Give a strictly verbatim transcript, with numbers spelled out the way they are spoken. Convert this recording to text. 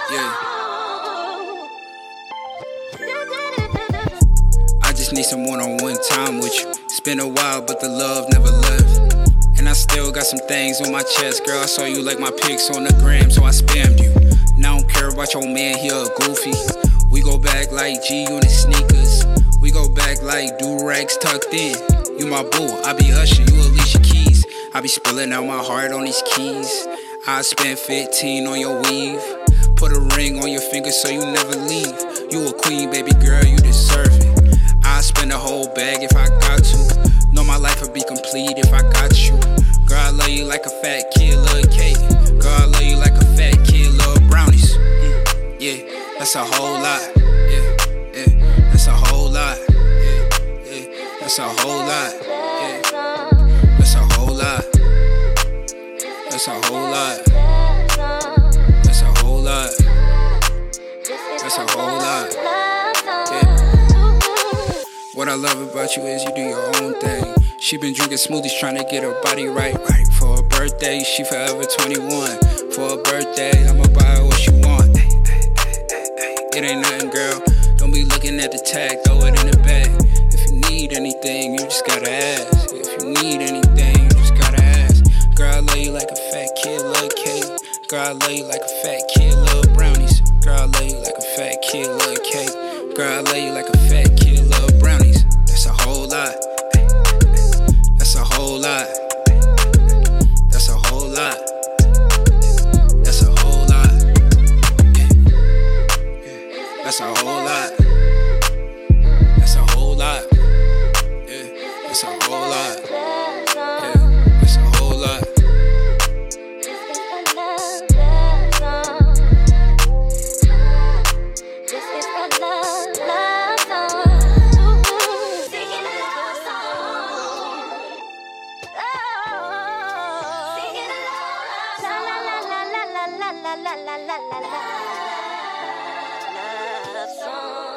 Yeah. I just need some one-on-one time with you. It's been a while, but the love never left. And I still got some things on my chest. Girl, I saw you like my pics on the gram, so I spammed you. Now I don't care about your man, he a goofy. We go back like G on his sneakers. We go back like do-rags tucked in. You my boo, I be Usher, you Alicia Keys. I be spilling out my heart on these keys. I spent fifteen on your weave. Put a ring on your finger so you never leave. You a queen, baby girl, you deserve it. I spend a whole bag if I got to. Know my life would be complete if I got you. Girl, I love you like a fat kid love cake. Girl, I love you like a fat kid love brownies. Mm, yeah, that's a whole lot. Yeah, yeah, that's a whole lot. Yeah, yeah, that's a whole lot. Yeah, that's a whole lot. That's a whole lot. That's a whole lot. That's a whole lot. Yeah. What I love about you is you do your own thing. She been drinking smoothies trying to get her body right. Right for her birthday, she forever twenty-one. For her birthday, I'ma buy her what she want. Ay, ay, ay, ay, ay. It ain't nothing, girl. Don't be looking at the tag, throw it in the bag. If you need anything, you just gotta ask. If you need anything, you just gotta ask. Girl, I love you like a fat kid love cake. Girl, I love you like a fat kid love brownies. Girl, I love you like a fat kid love cake. Girl, I love you like a fat kid love brownies. That's a whole lot. That's a whole lot. That's a whole lot. That's a whole lot. Yeah. Yeah. That's a whole lot. That's a whole lot. Yeah. That's a whole lot. Yeah. That's a whole lot. La la la la la la la la love song.